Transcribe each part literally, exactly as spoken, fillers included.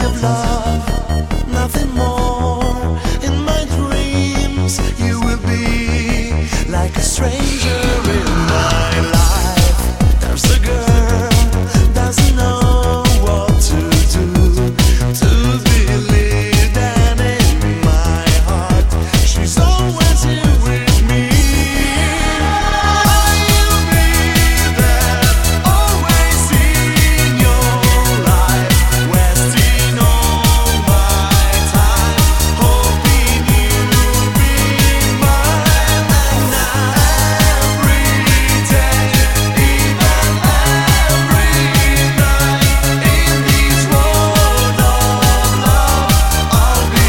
of love, nothing more. In my dreams, you will be like a stranger in my life. There's a girl, doesn't know what to do, to believe that in my heart, she's always here with me. I'll be there, always in your life, wasting all my time, hoping you'll be mine. And every day, even every night, in this world of love, I'll be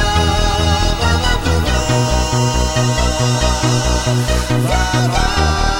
alive.